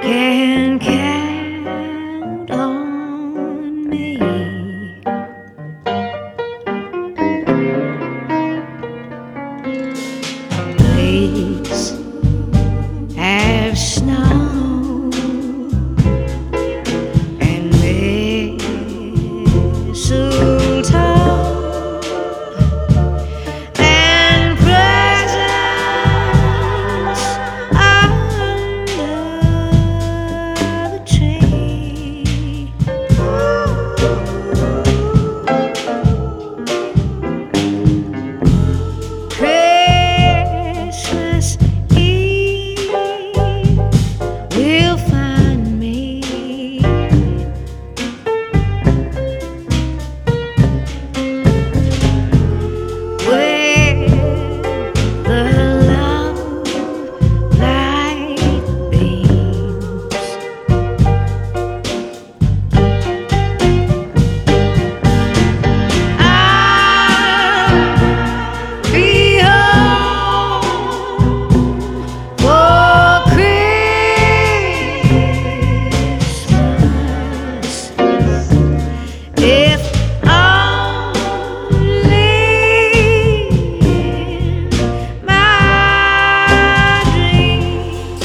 can count on me. Please have snow and mistletoe and presents under the tree. Christmas Eve will find me where the love light beams. I'll be home for Christmas if only in my dreams.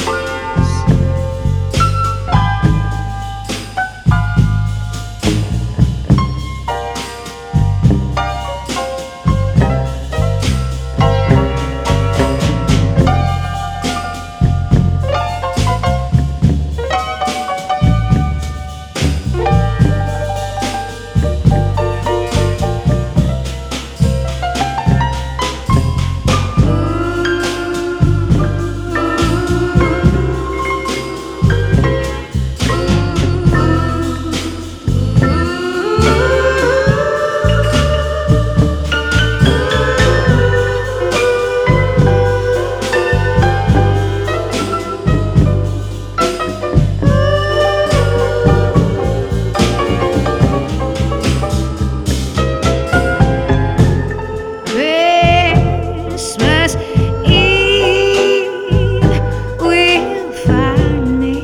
Christmas Eve will find me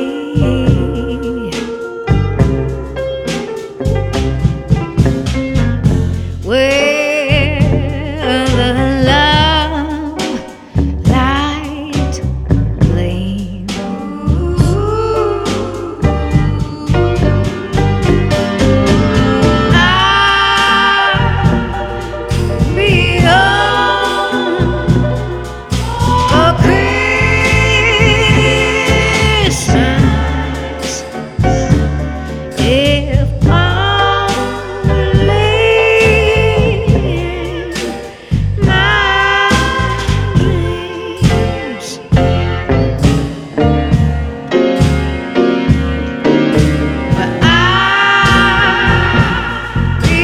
where the love light gleams. I'll be home for Christmas if only in my dreams. But I'll be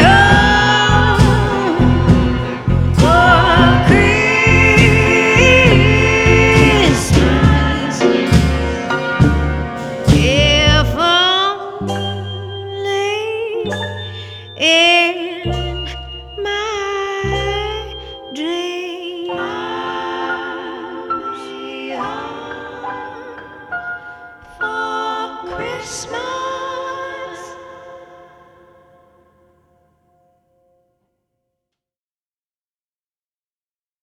home for Christmas if only in my dreams. I'll be home for Christmas.